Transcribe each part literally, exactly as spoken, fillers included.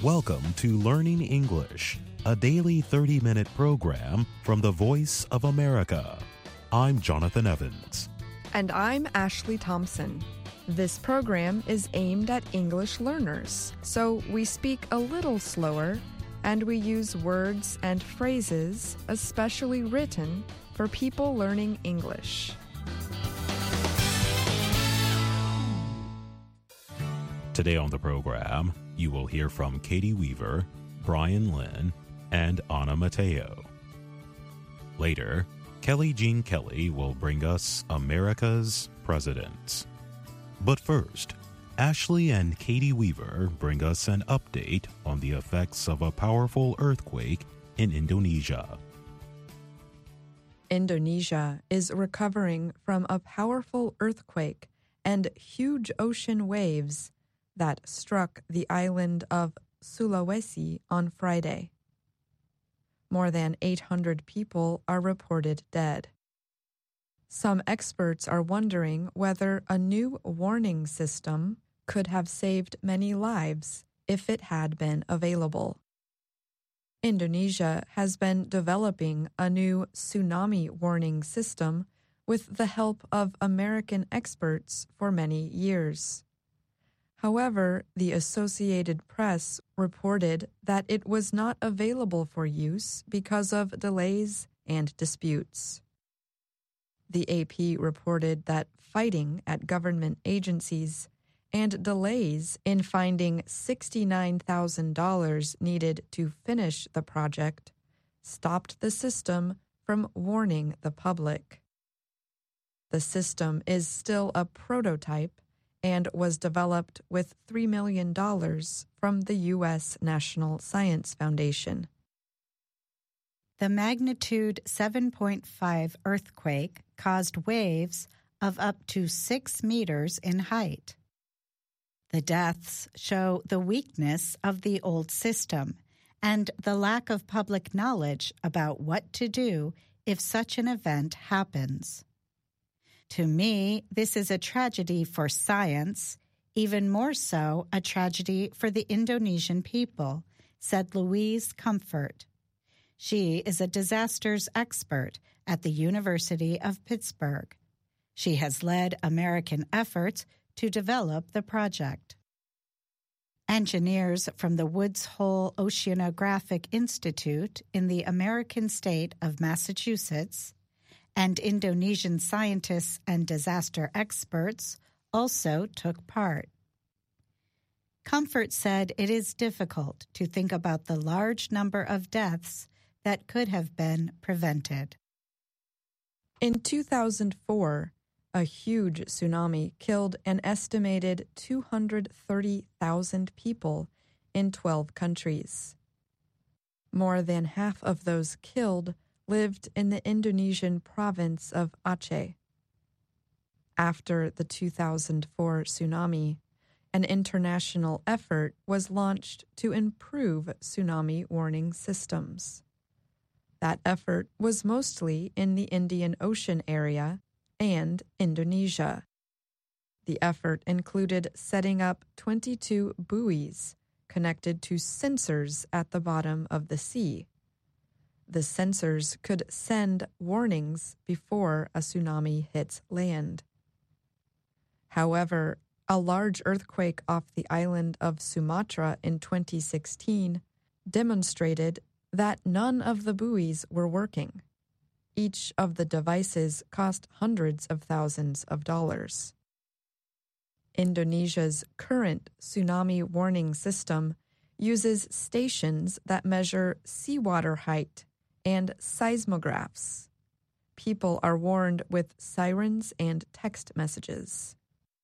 Welcome to Learning English, a daily thirty-minute program from the Voice of America. I'm Jonathan Evans. And I'm Ashley Thompson. This program is aimed at English learners, so we speak a little slower and we use words and phrases especially written for people learning English. Today on the program, you will hear from Katie Weaver, Brian Lynn, and Anna Mateo. Later, Kelly Jean Kelly will bring us America's Presidents. But first, Ashley and Katie Weaver bring us an update on the effects of a powerful earthquake in Indonesia. Indonesia is recovering from a powerful earthquake and huge ocean waves that struck the island of Sulawesi on Friday. More than eight hundred people are reported dead. Some experts are wondering whether a new warning system could have saved many lives if it had been available. Indonesia has been developing a new tsunami warning system with the help of American experts for many years. However, the Associated Press reported that it was not available for use because of delays and disputes. The A P reported that fighting at government agencies and delays in finding sixty-nine thousand dollars needed to finish the project stopped the system from warning the public. The system is still a prototype and was developed with three million dollars from the U S National Science Foundation. The magnitude seven point five earthquake caused waves of up to six meters in height. The deaths show the weakness of the old system and the lack of public knowledge about what to do if such an event happens. To me, this is a tragedy for science, even more so a tragedy for the Indonesian people, said Louise Comfort. She is a disasters expert at the University of Pittsburgh. She has led American efforts to develop the project. Engineers from the Woods Hole Oceanographic Institute in the American state of Massachusetts and Indonesian scientists and disaster experts also took part. Comfort said it is difficult to think about the large number of deaths that could have been prevented. In two thousand four, a huge tsunami killed an estimated two hundred thirty thousand people in twelve countries. More than half of those killed lived in the Indonesian province of Aceh. After the two thousand four tsunami, an international effort was launched to improve tsunami warning systems. That effort was mostly in the Indian Ocean area and Indonesia. The effort included setting up twenty-two buoys connected to sensors at the bottom of the sea. The sensors could send warnings before a tsunami hits land. However, a large earthquake off the island of Sumatra in twenty sixteen demonstrated that none of the buoys were working. Each of the devices cost hundreds of thousands of dollars. Indonesia's current tsunami warning system uses stations that measure seawater height and seismographs. People are warned with sirens and text messages.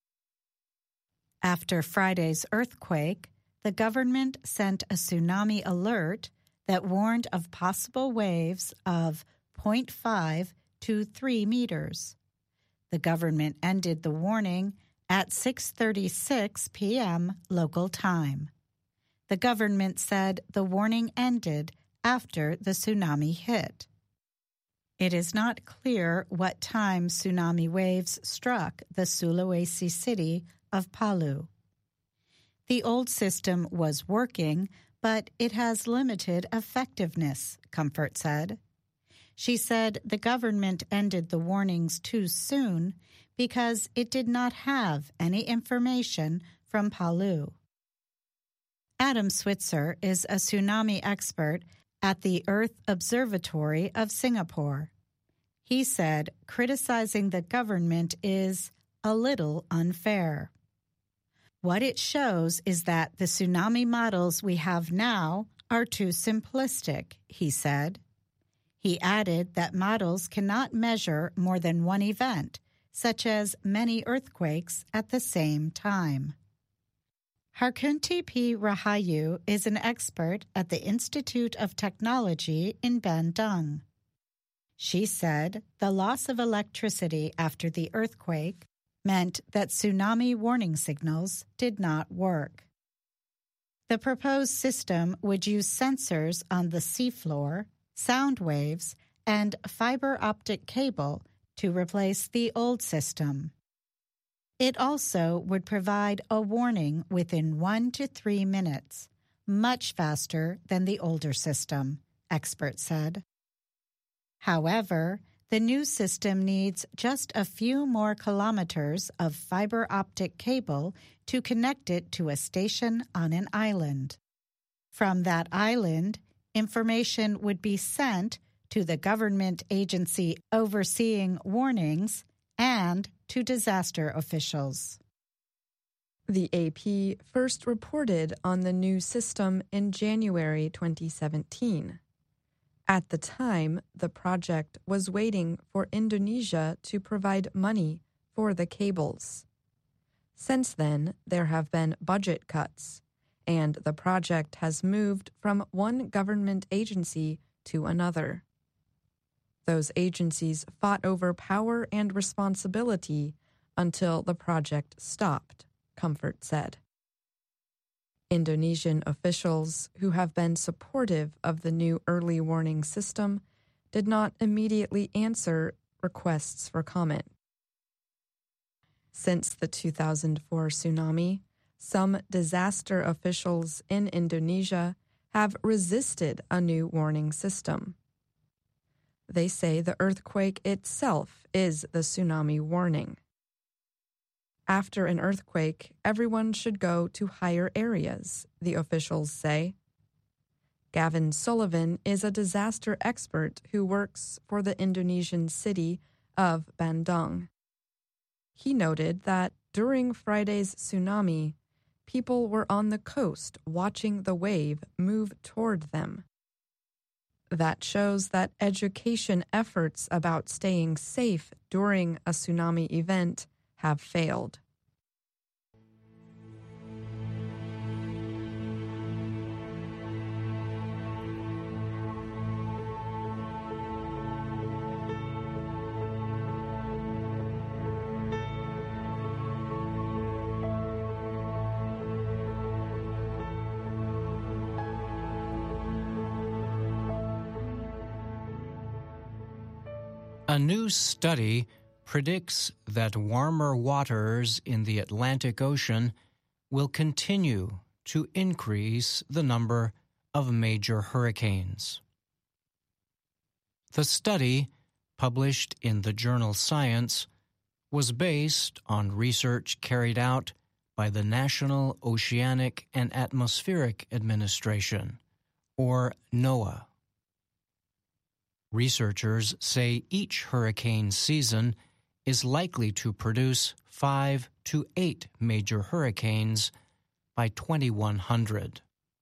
After Friday's earthquake, the government sent a tsunami alert that warned of possible waves of zero point five to three meters. The government ended the warning at six thirty-six p.m. local time. The government said the warning ended after the tsunami hit. It is not clear what time tsunami waves struck the Sulawesi city of Palu. The old system was working, but it has limited effectiveness, Comfort said. She said the government ended the warnings too soon because it did not have any information from Palu. Adam Switzer is a tsunami expert at the Earth Observatory of Singapore. He said criticizing the government is a little unfair. What it shows is that the tsunami models we have now are too simplistic, he said. He added that models cannot measure more than one event, such as many earthquakes at the same time. Harkunti P. Rahayu is an expert at the Institute of Technology in Bandung. She said the loss of electricity after the earthquake meant that tsunami warning signals did not work. The proposed system would use sensors on the seafloor, sound waves, and fiber optic cable to replace the old system. It also would provide a warning within one to three minutes, much faster than the older system, experts said. However, the new system needs just a few more kilometers of fiber optic cable to connect it to a station on an island. From that island, information would be sent to the government agency overseeing warnings and to disaster officials. The A P first reported on the new system in January twenty seventeen. At the time, the project was waiting for Indonesia to provide money for the cables. Since then, there have been budget cuts, and the project has moved from one government agency to another. Those agencies fought over power and responsibility until the project stopped, Comfort said. Indonesian officials, who have been supportive of the new early warning system, did not immediately answer requests for comment. Since the two thousand four tsunami, some disaster officials in Indonesia have resisted a new warning system. They say the earthquake itself is the tsunami warning. After an earthquake, everyone should go to higher areas, the officials say. Gavin Sullivan is a disaster expert who works for the Indonesian city of Bandung. He noted that during Friday's tsunami, people were on the coast watching the wave move toward them. That shows that education efforts about staying safe during a tsunami event have failed. A new study predicts that warmer waters in the Atlantic Ocean will continue to increase the number of major hurricanes. The study, published in the journal Science, was based on research carried out by the National Oceanic and Atmospheric Administration, or NOAA. Researchers say each hurricane season is likely to produce five to eight major hurricanes by twenty-one hundred.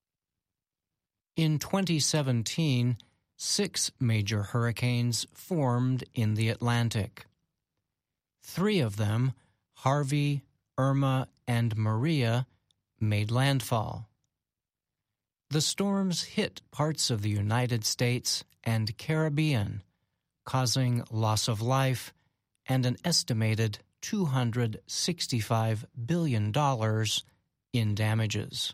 In twenty seventeen, six major hurricanes formed in the Atlantic. Three of them, Harvey, Irma, and Maria, made landfall. The storms hit parts of the United States and Caribbean, causing loss of life and an estimated two hundred sixty-five billion dollars in damages.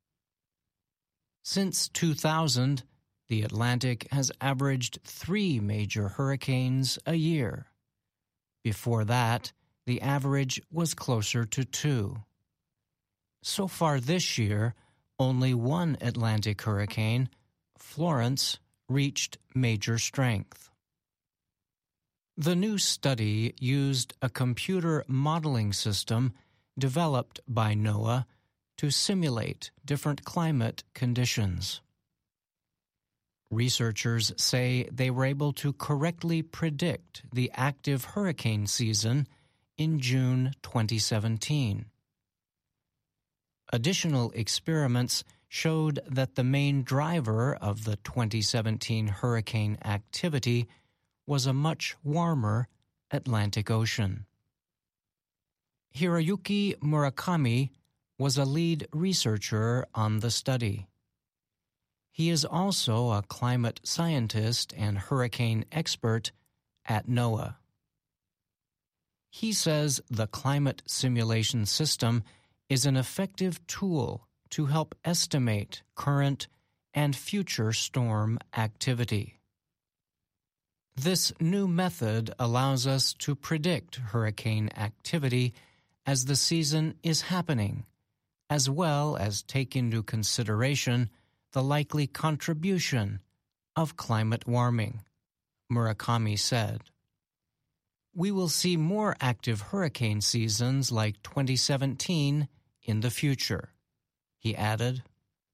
Since two thousand, the Atlantic has averaged three major hurricanes a year. Before that, the average was closer to two. So far this year, only one Atlantic hurricane, Florence, reached major strength. The new study used a computer modeling system developed by NOAA to simulate different climate conditions. Researchers say they were able to correctly predict the active hurricane season in June twenty seventeen. Additional experiments showed that the main driver of the twenty seventeen hurricane activity was a much warmer Atlantic Ocean. Hiroyuki Murakami was a lead researcher on the study. He is also a climate scientist and hurricane expert at NOAA. He says the climate simulation system is an effective tool to help estimate current and future storm activity. This new method allows us to predict hurricane activity as the season is happening, as well as take into consideration the likely contribution of climate warming, Murakami said. We will see more active hurricane seasons like twenty seventeen in the future, he added.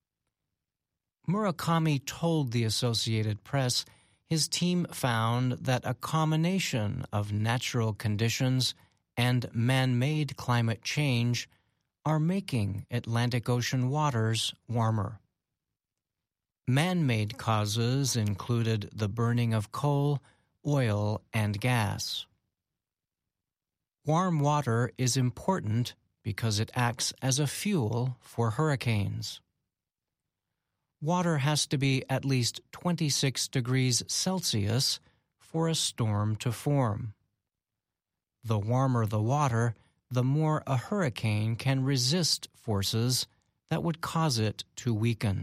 Murakami told the Associated Press his team found that a combination of natural conditions and man-made climate change are making Atlantic Ocean waters warmer. Man-made causes included the burning of coal, oil, and gas. Warm water is important because it acts as a fuel for hurricanes. Water has to be at least twenty-six degrees Celsius for a storm to form. The warmer the water, the more a hurricane can resist forces that would cause it to weaken.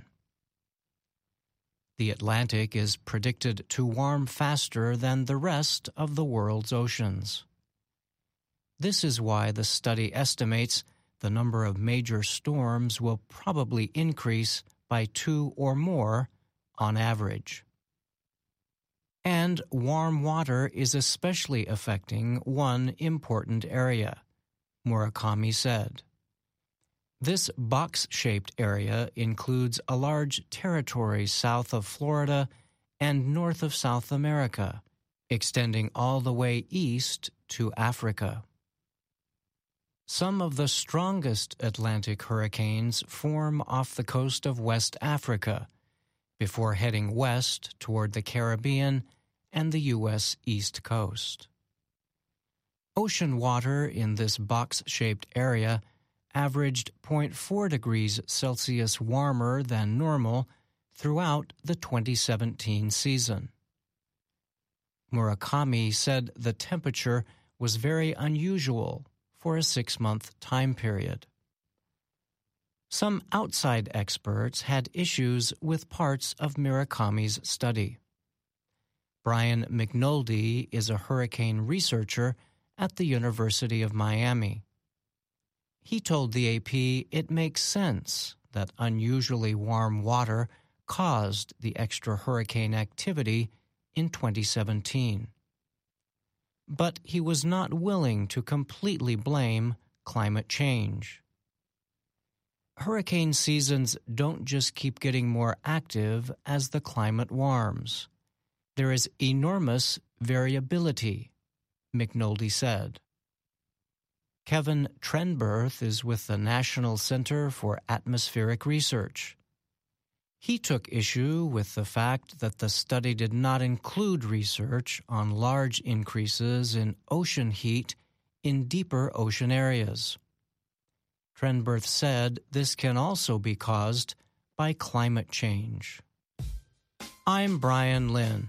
The Atlantic is predicted to warm faster than the rest of the world's oceans. This is why the study estimates the number of major storms will probably increase by two or more on average. And warm water is especially affecting one important area, Murakami said. This box-shaped area includes a large territory south of Florida and north of South America, extending all the way east to Africa. Some of the strongest Atlantic hurricanes form off the coast of West Africa before heading west toward the Caribbean and the U S East Coast. Ocean water in this box-shaped area averaged zero point four degrees Celsius warmer than normal throughout the twenty seventeen season. Murakami said the temperature was very unusual for a six-month time period. Some outside experts had issues with parts of Murakami's study. Brian McNulty is a hurricane researcher at the University of Miami. He told the A P it makes sense that unusually warm water caused the extra hurricane activity in twenty seventeen. But he was not willing to completely blame climate change. Hurricane seasons don't just keep getting more active as the climate warms. There is enormous variability, McNulty said. Kevin Trenberth is with the National Center for Atmospheric Research. He took issue with the fact that the study did not include research on large increases in ocean heat in deeper ocean areas. Trenberth said this can also be caused by climate change. I'm Brian Lynn.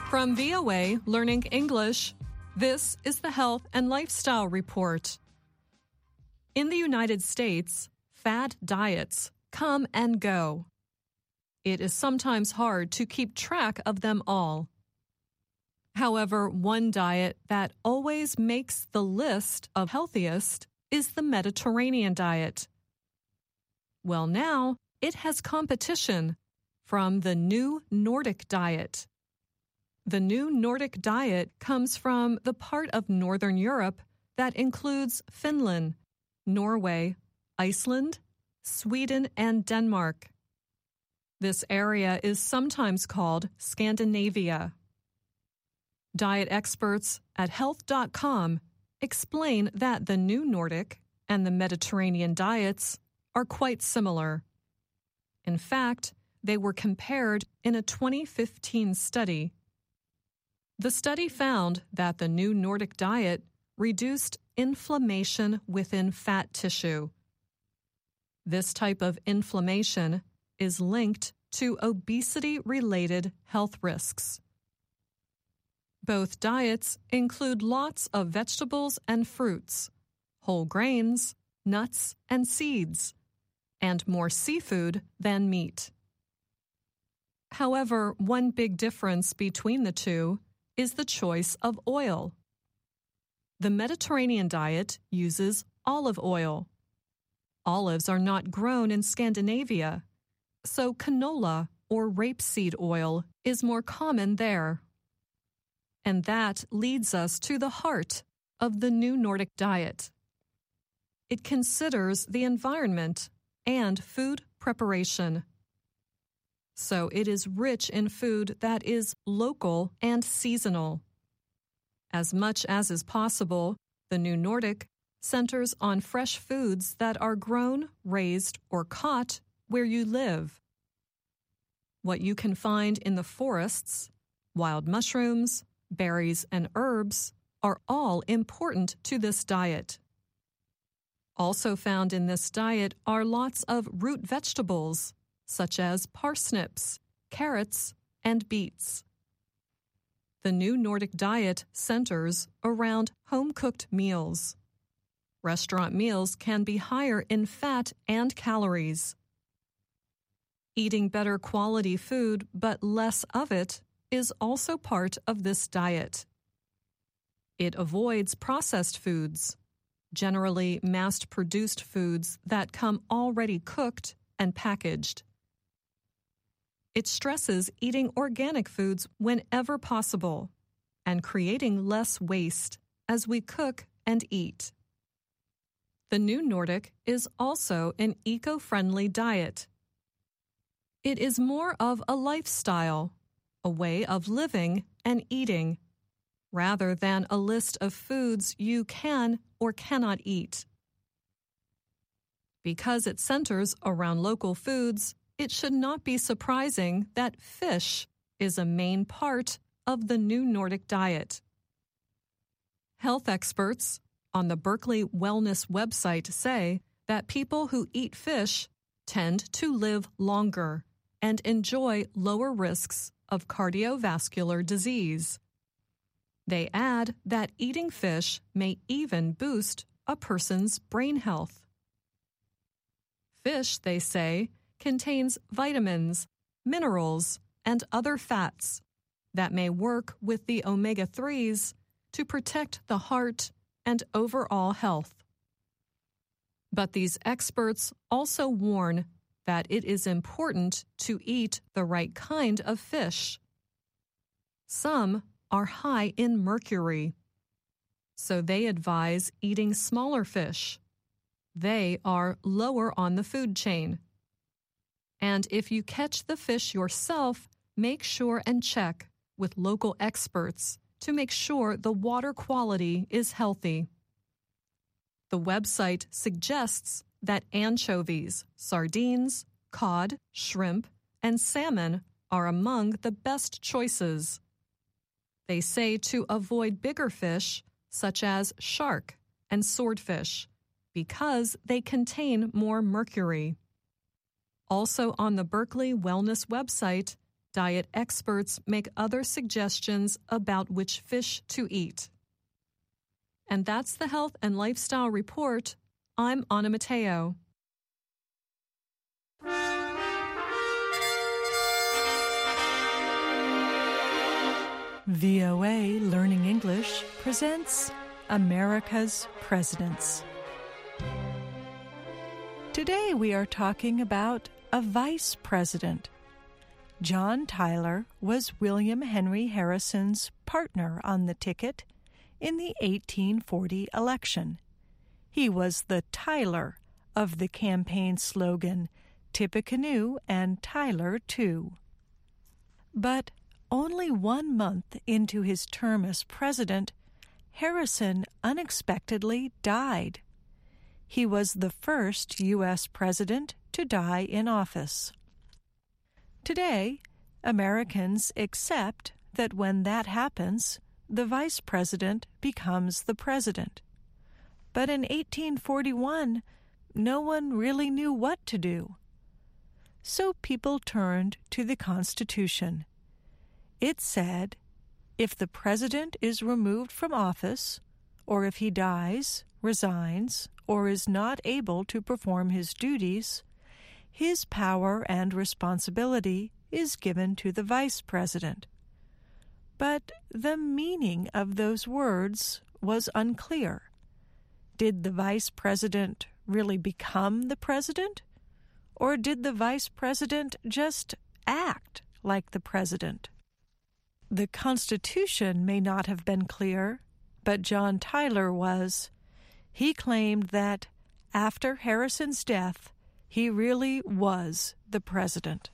From V O A Learning English, this is the Health and Lifestyle Report. In the United States, fad diets come and go. It is sometimes hard to keep track of them all. However, one diet that always makes the list of healthiest is the Mediterranean diet. Well, now it has competition from the New Nordic Diet. The New Nordic Diet comes from the part of Northern Europe that includes Finland, Norway, Iceland, Sweden, and Denmark. This area is sometimes called Scandinavia. Diet experts at health dot com explain that the New Nordic and the Mediterranean diets are quite similar. In fact, they were compared in a twenty fifteen study. The study found that the New Nordic diet reduced inflammation within fat tissue. This type of inflammation is linked to obesity-related health risks. Both diets include lots of vegetables and fruits, whole grains, nuts, and seeds, and more seafood than meat. However, one big difference between the two is the choice of oil. The Mediterranean diet uses olive oil. Olives are not grown in Scandinavia, so canola or rapeseed oil is more common there. And that leads us to the heart of the New Nordic diet. It considers the environment and food preparation. So it is rich in food that is local and seasonal. As much as is possible, the New Nordic centers on fresh foods that are grown, raised, or caught where you live. What you can find in the forests, wild mushrooms, berries, and herbs are all important to this diet. Also found in this diet are lots of root vegetables, such as parsnips, carrots, and beets. The New Nordic diet centers around home-cooked meals. Restaurant meals can be higher in fat and calories. Eating better quality food but less of it is also part of this diet. It avoids processed foods, generally mass-produced foods that come already cooked and packaged. It stresses eating organic foods whenever possible and creating less waste as we cook and eat. The New Nordic is also an eco-friendly diet. It is more of a lifestyle, a way of living and eating, rather than a list of foods you can or cannot eat. Because it centers around local foods, it should not be surprising that fish is a main part of the New Nordic diet. Health experts on the Berkeley Wellness website say that people who eat fish tend to live longer and enjoy lower risks of cardiovascular disease. They add that eating fish may even boost a person's brain health. Fish, they say, contains vitamins, minerals, and other fats that may work with the omega threes to protect the heart and overall health. But these experts also warn that it is important to eat the right kind of fish. Some are high in mercury, so they advise eating smaller fish. They are lower on the food chain. And if you catch the fish yourself, make sure and check with local experts to make sure the water quality is healthy. The website suggests that anchovies, sardines, cod, shrimp, and salmon are among the best choices. They say to avoid bigger fish, such as shark and swordfish, because they contain more mercury. Also on the Berkeley Wellness website, Diet experts make other suggestions about which fish to eat. And that's the Health and Lifestyle Report. I'm Anna Matteo. V O A Learning English presents America's Presidents. Today we are talking about a vice president. John Tyler was William Henry Harrison's partner on the ticket in the eighteen forty election. He was the Tyler of the campaign slogan, Tippecanoe and Tyler too. But only one month into his term as president, Harrison unexpectedly died. He was the first U S president to die in office. Today, Americans accept that when that happens, the vice president becomes the president. But in eighteen forty-one, no one really knew what to do. So people turned to the Constitution. It said, if the president is removed from office, or if he dies, resigns, or is not able to perform his duties, his power and responsibility is given to the vice president. But the meaning of those words was unclear. Did the vice president really become the president? Or did the vice president just act like the president? The Constitution may not have been clear, but John Tyler was. He claimed that after Harrison's death, he really was the president.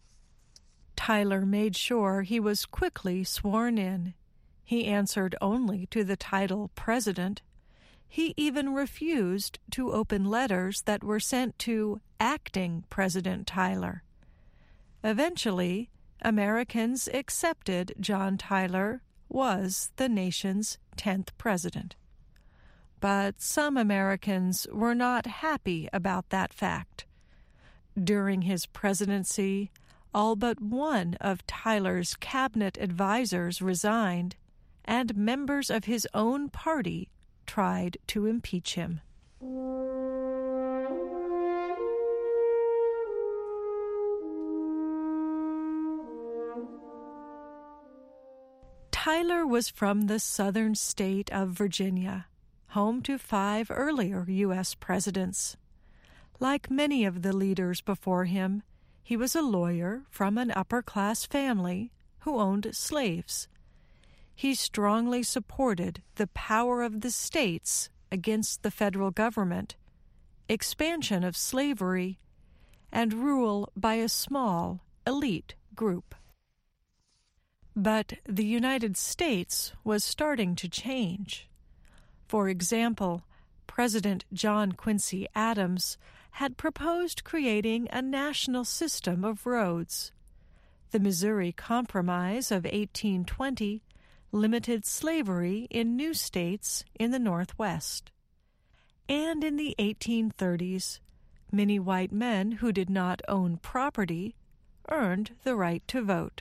Tyler made sure he was quickly sworn in. He answered only to the title president. He even refused to open letters that were sent to acting President Tyler. Eventually, Americans accepted John Tyler was the nation's tenth president. But some Americans were not happy about that fact. During his presidency, all but one of Tyler's cabinet advisors resigned, and members of his own party tried to impeach him. Tyler was from the southern state of Virginia, home to five earlier U S presidents. Like many of the leaders before him, he was a lawyer from an upper-class family who owned slaves. He strongly supported the power of the states against the federal government, expansion of slavery, and rule by a small, elite group. But the United States was starting to change. For example, President John Quincy Adams had proposed creating a national system of roads. The Missouri Compromise of eighteen twenty limited slavery in new states in the Northwest. And in the eighteen thirties, many white men who did not own property earned the right to vote.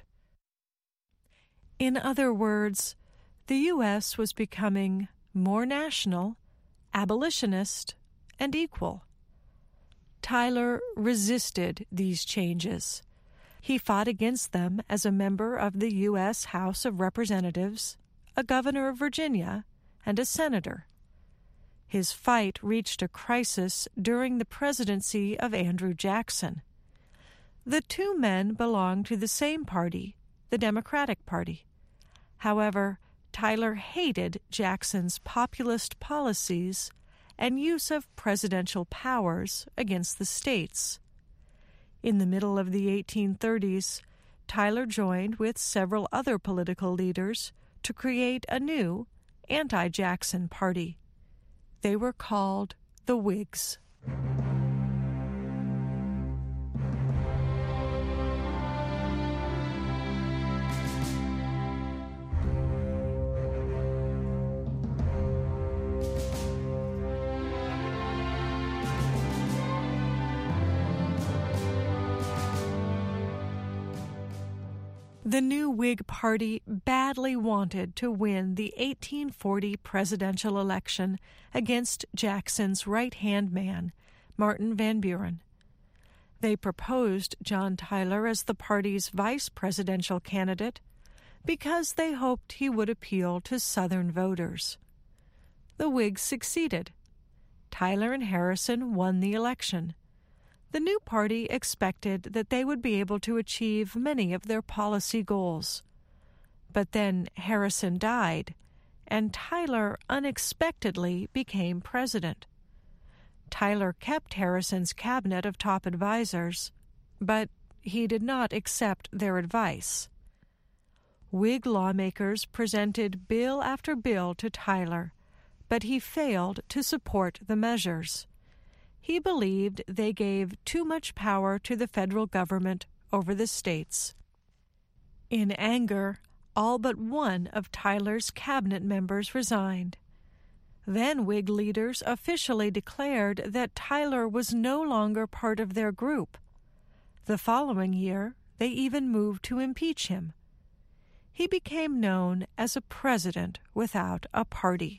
In other words, the U S was becoming more national, abolitionist, and equal. Tyler resisted these changes. He fought against them as a member of the U S House of Representatives, a governor of Virginia, and a senator. His fight reached a crisis during the presidency of Andrew Jackson. The two men belonged to the same party, the Democratic Party. However, Tyler hated Jackson's populist policies and use of presidential powers against the states. In the middle of the eighteen thirties, Tyler joined with several other political leaders to create a new anti-Jackson party. They were called the Whigs. The new Whig Party badly wanted to win the eighteen forty presidential election against Jackson's right-hand man, Martin Van Buren. They proposed John Tyler as the party's vice presidential candidate because they hoped he would appeal to Southern voters. The Whigs succeeded. Tyler and Harrison won the election. The new party expected that they would be able to achieve many of their policy goals. But then Harrison died, and Tyler unexpectedly became president. Tyler kept Harrison's cabinet of top advisors, but he did not accept their advice. Whig lawmakers presented bill after bill to Tyler, but he failed to support the measures. He believed they gave too much power to the federal government over the states. In anger, all but one of Tyler's cabinet members resigned. Then Whig leaders officially declared that Tyler was no longer part of their group. The following year, they even moved to impeach him. He became known as a president without a party.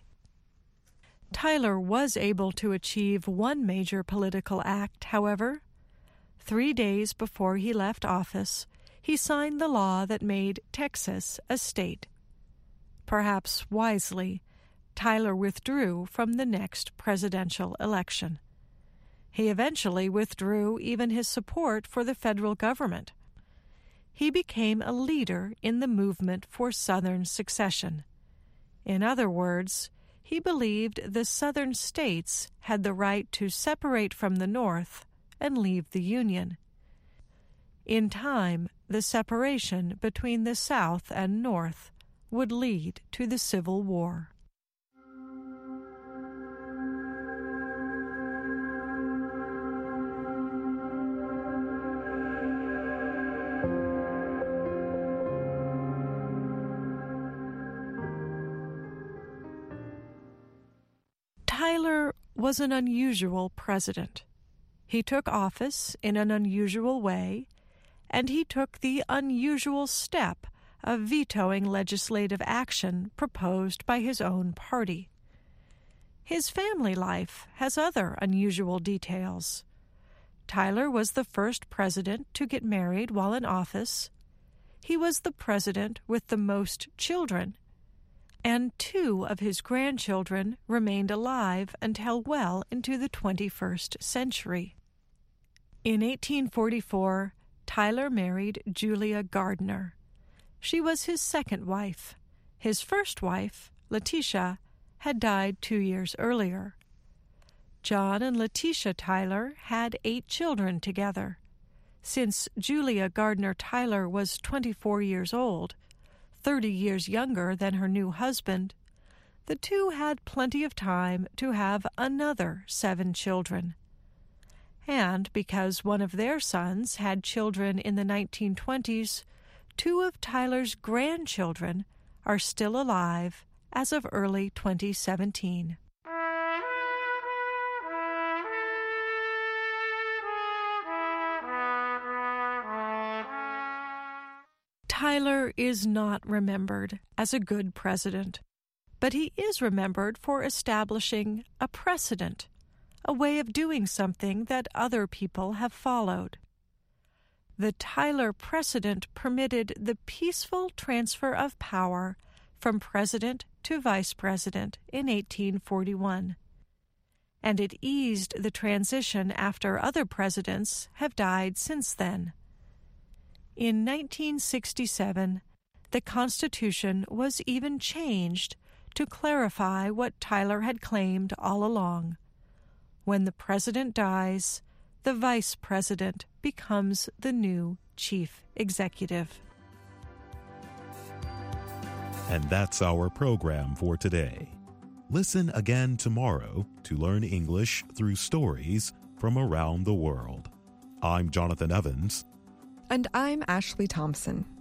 Tyler was able to achieve one major political act, however. Three days before he left office, he signed the law that made Texas a state. Perhaps wisely, Tyler withdrew from the next presidential election. He eventually withdrew even his support for the federal government. He became a leader in the movement for Southern secession. In other words, he believed the Southern states had the right to separate from the North and leave the Union. In time, the separation between the South and North would lead to the Civil War. Tyler was an unusual president. He took office in an unusual way, and he took the unusual step of vetoing legislative action proposed by his own party. His family life has other unusual details. Tyler was the first president to get married while in office. He was the president with the most children, and two of his grandchildren remained alive until well into the twenty-first century. In eighteen forty-four, Tyler married Julia Gardner. She was his second wife. His first wife, Letitia, had died two years earlier. John and Letitia Tyler had eight children together. Since Julia Gardner Tyler was twenty-four years old, thirty years younger than her new husband, the two had plenty of time to have another seven children. And because one of their sons had children in the nineteen twenties, two of Tyler's grandchildren are still alive as of early twenty seventeen. Tyler is not remembered as a good president, but he is remembered for establishing a precedent, a way of doing something that other people have followed. The Tyler precedent permitted the peaceful transfer of power from president to vice president in eighteen forty-one, and it eased the transition after other presidents have died since then. In nineteen sixty-seven, the Constitution was even changed to clarify what Tyler had claimed all along. When the president dies, the vice president becomes the new chief executive. And that's our program for today. Listen again tomorrow to learn English through stories from around the world. I'm Jonathan Evans. And I'm Ashley Thompson.